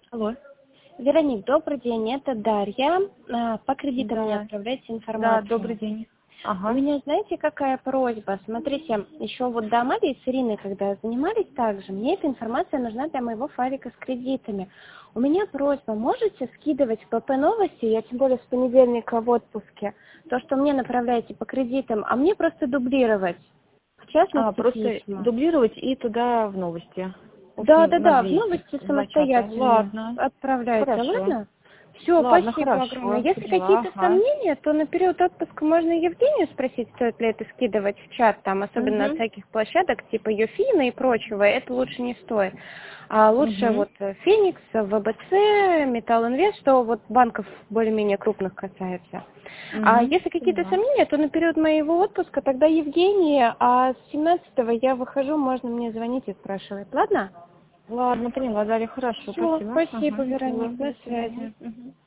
Алло. Вероник, добрый день, это Дарья. По кредитам мне Да, отправляйте да, добрый информацию. день. У Ага. меня, знаете, какая просьба? Смотрите, еще вот до Амалии с Ириной, когда занимались также, мне эта информация нужна для моего файлика с кредитами. У меня просьба, можете скидывать в ПП новости, я тем более с понедельника в отпуске, то, что мне направляете по кредитам, а мне просто дублировать, в частности, Просто письма. дублировать и туда в новости. В общем, на Да, в две эти, новости в два чата. самостоятельно Ладно. отправляйте, Хорошо. ладно? Все, Ладно, спасибо огромное. хорошо. Если Поняла. какие-то Ага. сомнения, то на период отпуска можно Евгению спросить, стоит ли это скидывать в чат, там, особенно от Угу. всяких площадок типа Юфина и прочего, это лучше не стоит. А лучше Угу. вот Феникс, ВБЦ, Металл Инвест, что вот банков более-менее крупных касается. А Угу. если какие-то Поняла. сомнения, то на период моего отпуска тогда Евгений, а с 17-го я выхожу, можно мне звонить и спрашивать, ладно? Ладно, поняла, Дарья, хорошо, Все, спасибо. спасибо, Ага, Вероник, до на свидания. связи. Мгм.